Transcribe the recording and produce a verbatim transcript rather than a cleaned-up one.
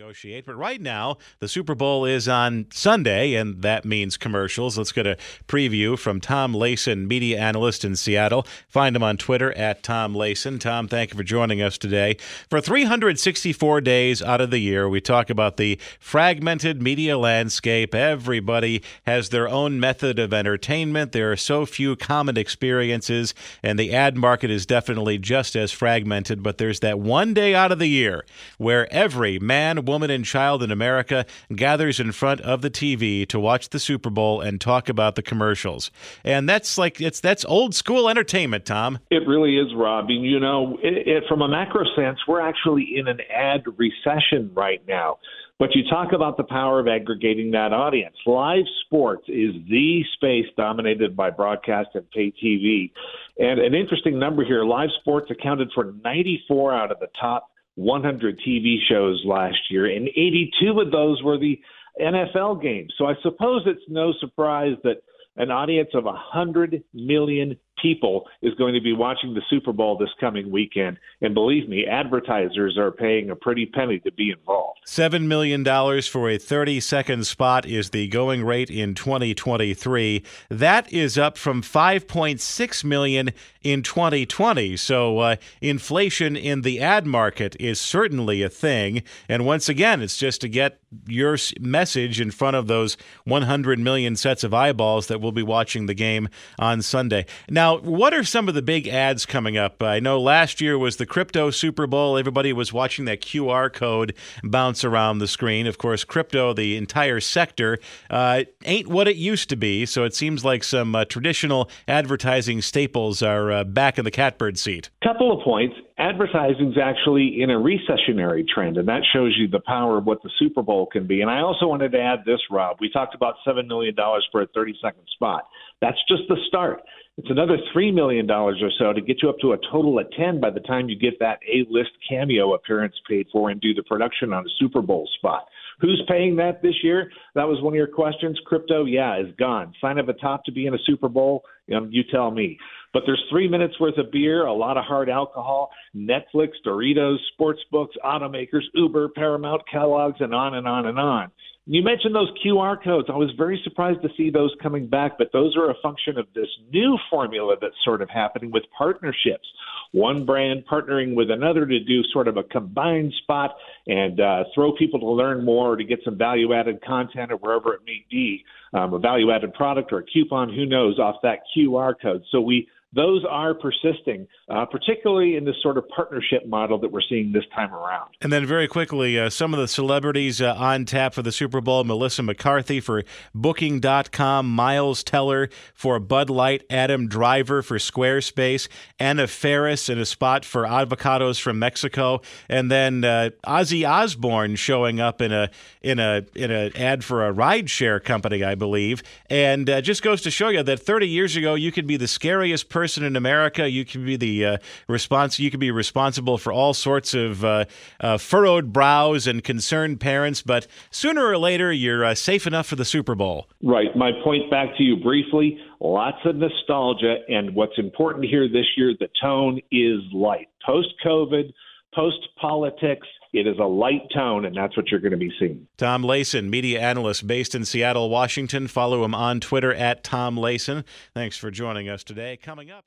negotiate. But right now, the Super Bowl is on Sunday, and that means commercials. Let's get a preview from Tom Layson, media analyst in Seattle. Find him on Twitter at Tom Layson. Tom, thank you for joining us today. For three hundred sixty-four days out of the year, we talk about the fragmented media landscape. Everybody has their own method of entertainment. There are so few common experiences, and the ad market is definitely just as fragmented. But there's that one day out of the year where every man, woman, and child in America gathers in front of the T V to watch the Super Bowl and talk about the commercials. And that's like it's that's old school entertainment, Tom. It really is, Rob. And, you know, it, it, from a macro sense, we're actually in an ad recession right now. But you talk about the power of aggregating that audience. Live sports is the space dominated by broadcast and pay T V. And an interesting number here, live sports accounted for ninety-four out of the top one hundred T V shows last year, and eighty-two of those were the N F L games. So I suppose it's no surprise that an audience of one hundred million people is going to be watching the Super Bowl this coming weekend. And believe me, advertisers are paying a pretty penny to be involved. seven million dollars for a thirty-second spot is the going rate in twenty twenty-three. That is up from five point six million dollars in twenty twenty. So uh, inflation in the ad market is certainly a thing. And once again, it's just to get your message in front of those one hundred million sets of eyeballs that will be watching the game on Sunday. Now, what are some of the big ads coming up? I know last year was the crypto Super Bowl. Everybody was watching that Q R code bounce around the screen. Of course, crypto, the entire sector, uh, ain't what it used to be. So it seems like some uh, traditional advertising staples are uh, back in the catbird seat. Couple of points. Advertising's actually in a recessionary trend, and that shows you the power of what the Super Bowl can be. And I also wanted to add this, Rob. We talked about seven million dollars for a thirty-second spot. That's just the start. It's another three million dollars or so to get you up to a total of ten by the time you get that A-list cameo appearance paid for and do the production on a Super Bowl spot. Who's paying that this year? That was one of your questions. Crypto, yeah, is gone. Sign of a top to be in a Super Bowl? You know, you tell me. But there's three minutes worth of beer, a lot of hard alcohol, Netflix, Doritos, sports books, automakers, Uber, Paramount, Kellogg's, and on and on and on. You mentioned those Q R codes. I was very surprised to see those coming back, but those are a function of this new formula that's sort of happening with partnerships. One brand partnering with another to do sort of a combined spot and uh, throw people to learn more, to get some value-added content or wherever it may be, um, a value-added product or a coupon, who knows, off that Q R code. So we those are persisting, uh, particularly in this sort of partnership model that we're seeing this time around. And then very quickly, uh, some of the celebrities uh, on tap for the Super Bowl: Melissa McCarthy for Booking dot com, Miles Teller for Bud Light, Adam Driver for Squarespace, Anna Faris in a spot for avocados from Mexico, and then uh, Ozzy Osbourne showing up in a in a in an ad for a rideshare company, I believe. And uh, just goes to show you that thirty years ago, you could be the scariest person person in America. You can be the uh, response. You can be responsible for all sorts of uh, uh, furrowed brows and concerned parents. But sooner or later, you're uh, safe enough for the Super Bowl. Right. My point back to you briefly: lots of nostalgia, and what's important here this year, the tone is light. Post-COVID, post-politics. It is a light tone, and that's what you're going to be seeing. Tom Layson, media analyst based in Seattle, Washington. Follow him on Twitter at Tom Layson. Thanks for joining us today. Coming up.